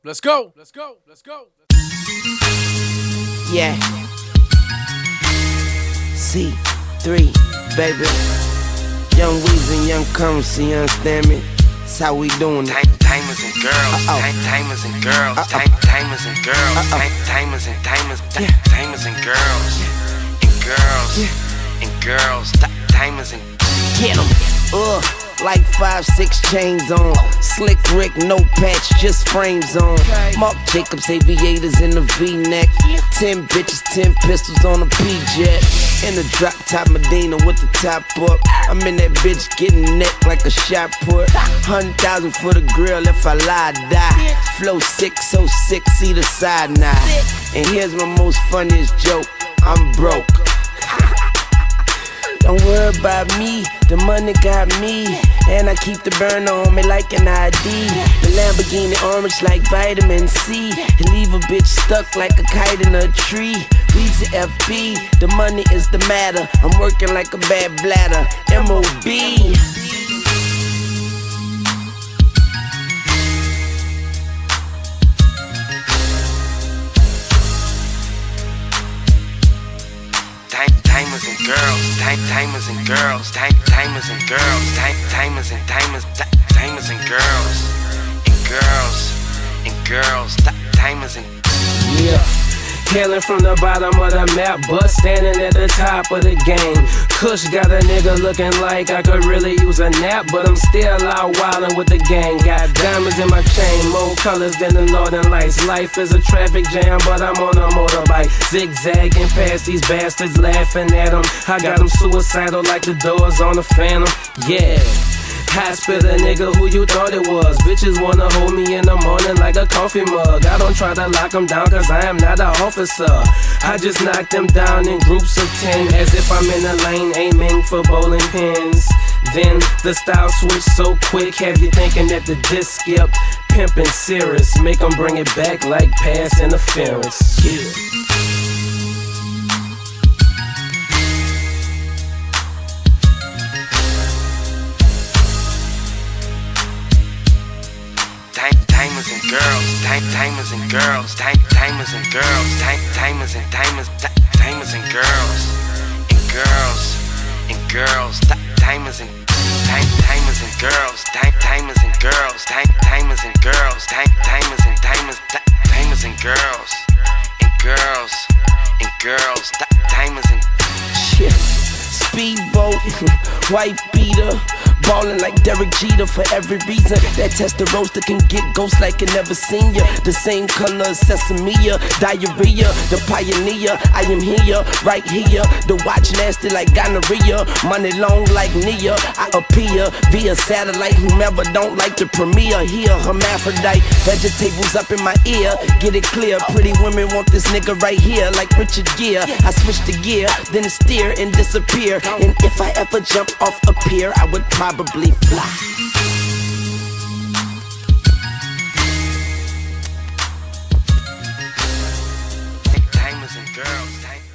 Let's go. Let's go. Let's go. Yeah. C3, baby. Young Weezy and Young Currency, you understand me? That's how we doing it. Timers and girls, timers and girls, timers and girls, timers and timers, timers and girls, and girls, timers and get 'em. Like 5-6 chains on. Slick Rick, no patch, just frames on. Marc Jacobs aviators in the V-neck. 10 bitches, 10 pistols on a P-jet. In the drop top Medina with the top up. I'm in that bitch getting neck like a shot put. 100,000 for the grill, if I lie, I die. Flow sick, so sick, see the side now. And here's my most funniest joke, I'm broke. Don't worry about me, the money got me. And I keep the burn on me like an ID. The Lamborghini orange like vitamin C. And leave a bitch stuck like a kite in a tree. Weezy FB, the money is the matter. I'm working like a bad bladder, MOB. timers and girls, timers and girls, timers and girls, timers and timers, timers and girls, timers and yeah. Hailing from the bottom of the map, but standing at the top of the game. Kush got a nigga looking like I could really use a nap, but I'm still out wildin' with the gang. Got diamonds in my chain, more colors than the northern lights. Life is a traffic jam, but I'm on a motorbike, zigzagging past these bastards, laughing at them. I got them suicidal like the doors on the Phantom. Yeah. High spitter nigga, who you thought it was? Bitches wanna hold me in the morning like a coffee mug. I don't try to lock them down cause I am not an officer. I just knock them down in groups of 10, as if I'm in a lane aiming for bowling pins. Then the style switch so quick, have you thinking that the disc skip? Pimpin' serious, make them bring it back like pass interference. Yeah. timers and girls, timers and girls, timers and girls, timers and timers, timers and girls, and girls, timers and timers and girls, timers and girls, timers and girls, timers and timers, timers and girls, and girls, timers and shit. Speedboat, white beater, ballin' like Derek Jeter for every reason. That Testarossa can get ghosts like it never seen ya. The same color as sesame, diarrhea, the pioneer. I am here, right here. The watch nasty like gonorrhea. Money long like Nia. I appear via satellite. Whomever don't like the premiere here, hermaphrodite. Vegetables up in my ear, get it clear. Pretty women want this nigga right here, like Richard Gere. I switch the gear, then steer and disappear. And if I ever jump off a pier, I would probably fly. timers and girls.